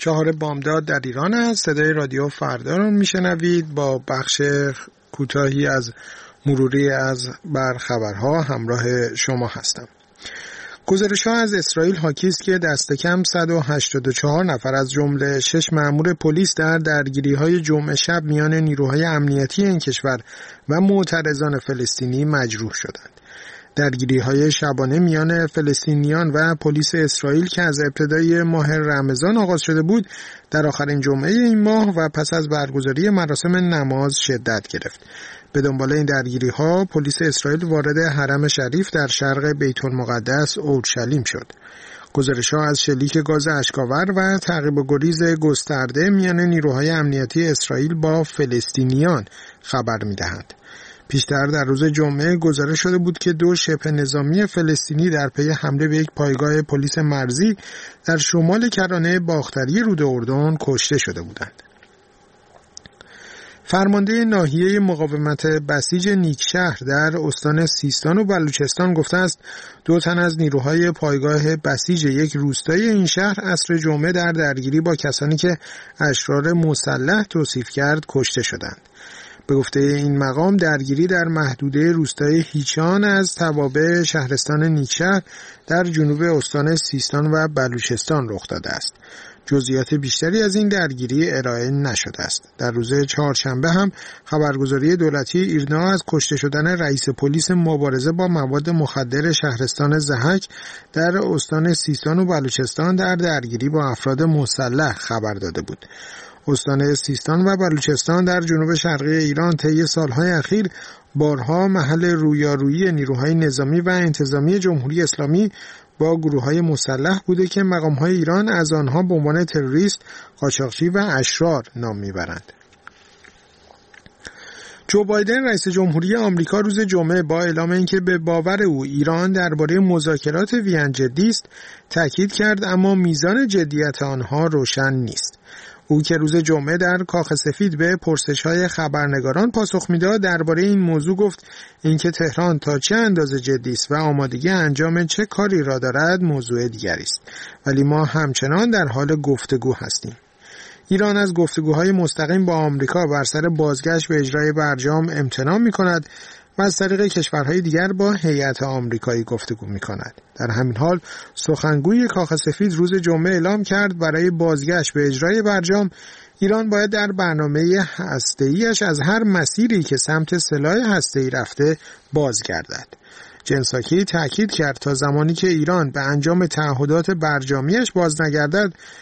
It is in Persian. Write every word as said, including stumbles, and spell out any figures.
چهار بامداد در ایران است. صدای رادیو فردا رو میشنوید. با بخش کوتاهی از مروری از بر خبرها همراه شما هستم. گزارش‌ها از اسرائیل حاکی است که دست کم صد و هشتاد و چهار نفر از جمله شش مأمور پلیس در درگیری‌های جمعه شب میان نیروهای امنیتی این کشور و معترضان فلسطینی مجروح شدند. درگیری‌های شبانه میان فلسطینیان و پلیس اسرائیل که از ابتدای ماه رمضان آغاز شده بود، در آخرین جمعه این ماه و پس از برگزاری مراسم نماز شدت گرفت. به دنبال این درگیری‌ها پلیس اسرائیل وارد حرم شریف در شرق بیت المقدس اورشلیم شد. گزارش‌ها از شلیک گاز اشک‌آور و تعقیب و گریز گسترده میان نیروهای امنیتی اسرائیل با فلسطینیان خبر می‌دهند. پیشتر در روز جمعه گزارش شده بود که دو شبه نظامی فلسطینی در پی حمله به یک پایگاه پلیس مرزی در شمال کرانه باختری رود اردن کشته شده بودند. فرمانده ناحیه مقاومت بسیج نیکشهر در استان سیستان و بلوچستان گفته است دو تن از نیروهای پایگاه بسیج یک روستای این شهر عصر جمعه در درگیری با کسانی که اشرار مسلح توصیف کرد کشته شدند. به گفته این مقام درگیری در محدوده روستای هیچان از توابع شهرستان نیکشهر در جنوب استان سیستان و بلوچستان رخ داده است. جزئیات بیشتری از این درگیری ارائه نشده است. در روز چهارشنبه هم خبرگزاری دولتی ایرنا از کشته شدن رئیس پلیس مبارزه با مواد مخدر شهرستان ضحک در استان سیستان و بلوچستان در درگیری با افراد مسلح خبر داده بود. استان سیستان و بلوچستان در جنوب شرقی ایران طی سالهای اخیر بارها محل رویارویی نیروهای نظامی و انتظامی جمهوری اسلامی با گروه‌های مسلح بوده که مقام‌های ایران از آنها به عنوان تروریست، قاچاقچی و اشرار نام میبرند. جو بایدن رئیس جمهوری آمریکا روز جمعه با اعلام اینکه به باور او ایران درباره مذاکرات وین جدی است تاکید کرد، اما میزان جدیت آنها روشن نیست. او که روز جمعه در کاخ سفید به پرسش‌های خبرنگاران پاسخ می‌داد درباره این موضوع گفت اینکه تهران تا چه اندازه جدی است و آمادگی انجام چه کاری را دارد موضوع دیگری است، ولی ما همچنان در حال گفتگو هستیم. ایران از گفتگوهای مستقیم با آمریکا بر سر بازگشت به اجرای برجام امتناع می‌کند و از طریق کشورهای دیگر با هیئت آمریکایی گفتگو می‌کند. در همین حال سخنگوی کاخ سفید روز جمعه اعلام کرد برای بازگشت به اجرای برجام ایران باید در برنامه هسته‌ایش از هر مسیری که سمت سلاح هسته‌ای رفته بازگردد. جن ساکی تاکید کرد تا زمانی که ایران به انجام تعهدات برجامیش باز نگردد